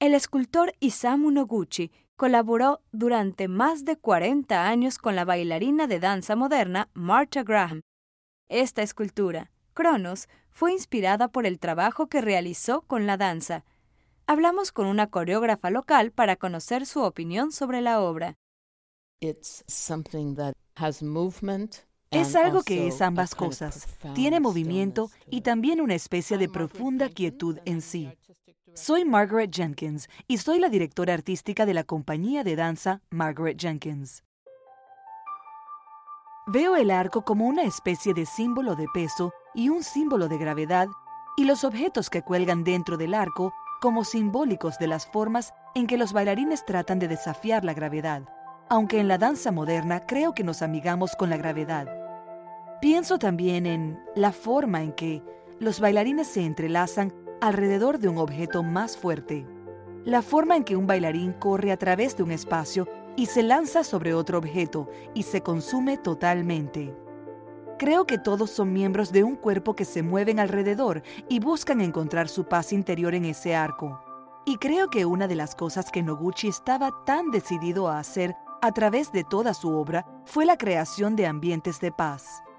El escultor Isamu Noguchi colaboró durante más de 40 años con la bailarina de danza moderna Martha Graham. Esta escultura, Cronos, fue inspirada por el trabajo que realizó con la danza. Hablamos con una coreógrafa local para conocer su opinión sobre la obra. Es algo que es ambas cosas. Tiene movimiento y también una especie de profunda quietud en sí. Soy Margaret Jenkins y soy la directora artística de la compañía de danza Margaret Jenkins. Veo el arco como una especie de símbolo de peso y un símbolo de gravedad, y los objetos que cuelgan dentro del arco como simbólicos de las formas en que los bailarines tratan de desafiar la gravedad, aunque en la danza moderna creo que nos amigamos con la gravedad. Pienso también en la forma en que los bailarines se entrelazan alrededor de un objeto más fuerte, la forma en que un bailarín corre a través de un espacio y se lanza sobre otro objeto y se consume totalmente. Creo que todos son miembros de un cuerpo que se mueven alrededor y buscan encontrar su paz interior en ese arco. Y creo que una de las cosas que Noguchi estaba tan decidido a hacer a través de toda su obra fue la creación de ambientes de paz.